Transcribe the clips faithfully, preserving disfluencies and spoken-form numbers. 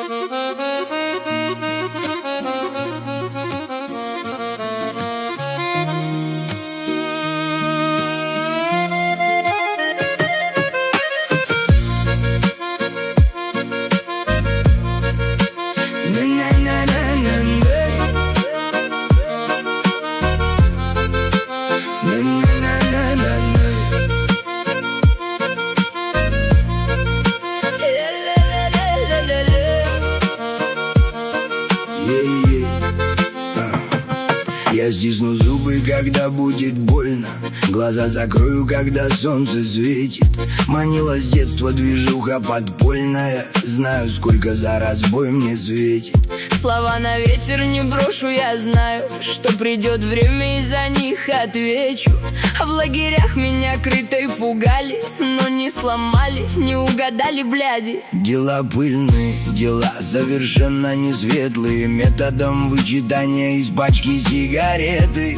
Я стисну зубы, когда будет больно, глаза закрою, когда солнце светит. Манила с детства движуха подпольная, знаю, сколько за разбой мне светит. Слова на ветер не брошу, я знаю, что придет время и за них отвечу. А в лагерях меня крытой пугали, но не сломали, не угадали, бляди. Дела пыльные, дела совершенно не светлые, методом вычитания из пачки сигареты.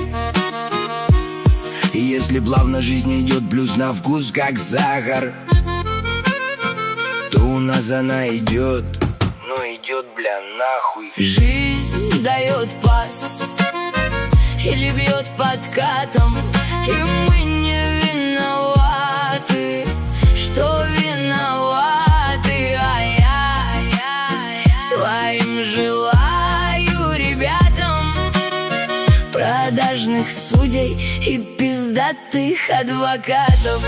И если плавно жизнь идет, плюс на вкус как сахар, то у нас она идет, но идет, бля, нахуй. Жизнь дает пас или бьет подкатом, и мы не виноваты, что виноваты. Ай-яй-яй, своим желаю ребятам продажных судей и пиздатых адвокатов.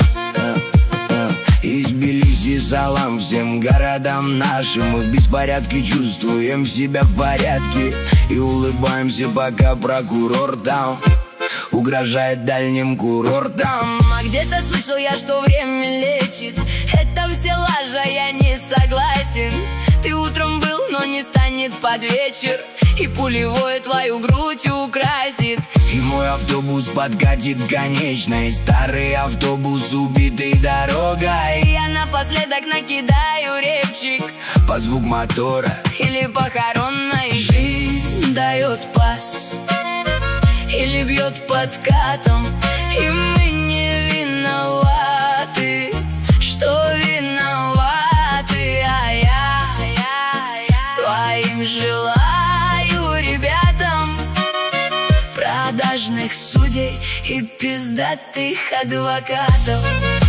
Из Тбилиси салам всем городам нашим. Мы в беспорядке чувствуем себя в порядке и улыбаемся, пока прокурор там угрожает дальним курортам. А где-то слышал я, что время лечит. Это все лажа, я не согласен. Ты утром был, но не станет под вечер, и пулевое твою грудь украсит. И мой автобус подкатит к конечной, старый автобус, убитый дорогой. Я напоследок накидаю репчик под звук мотора или похоронной. Жизнь дает пас или бьет подкатом, и мы не виноваты, что виноваты. Ай-яй-яй, своим желаю ребятам продажных судей и пиздатых адвокатов.